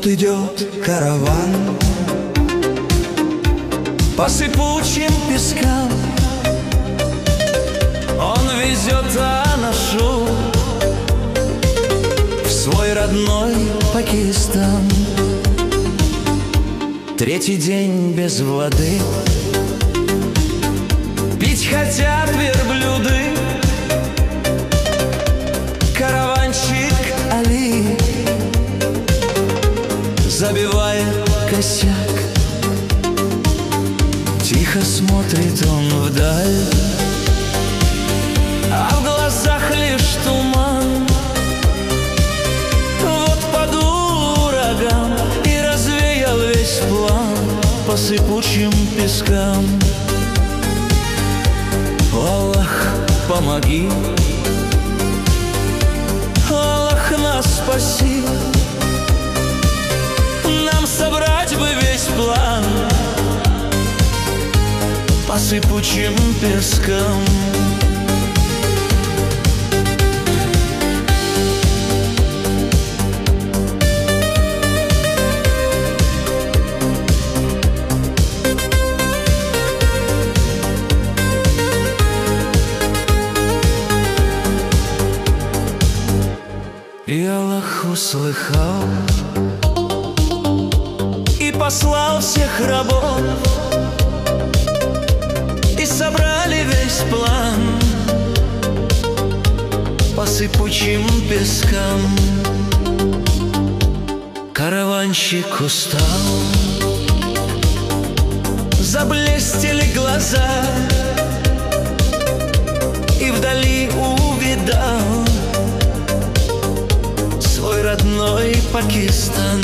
Вот идет караван по сыпучим пескам. Он везет аношу в свой родной Пакистан. Третий день без воды, пить хотят верблюды. Караванщик Али забивает косяк, тихо смотрит он вдаль, а в глазах лишь туман. Вот подул ураган и развеял весь план по сыпучим пескам. О, Аллах, помоги, Аллах, нас спаси. Нам собрать бы весь план по сыпучим пескам. И Аллах услыхал и послал всех рабов, и собрали весь план по сыпучим пескам. Караванщик устал, заблестели глаза, и вдали увидал свой родной Пакистан.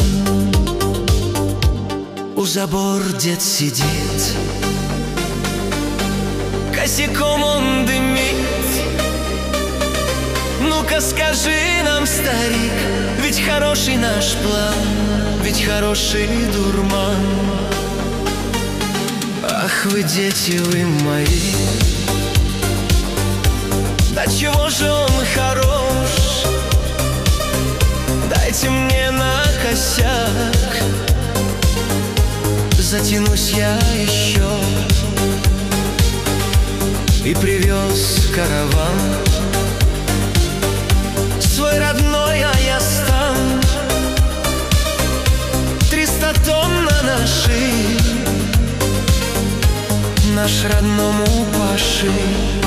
У забор дед сидит, косяком он дымит. Ну-ка скажи нам, старик, ведь хороший наш план, ведь хороший дурман. Ах вы, дети вы мои, да чего же он хорош? Дайте мне на косяк, затянусь я еще. И привез караван свой родной Аястан. 300 тонн на наши, наш родному Паши.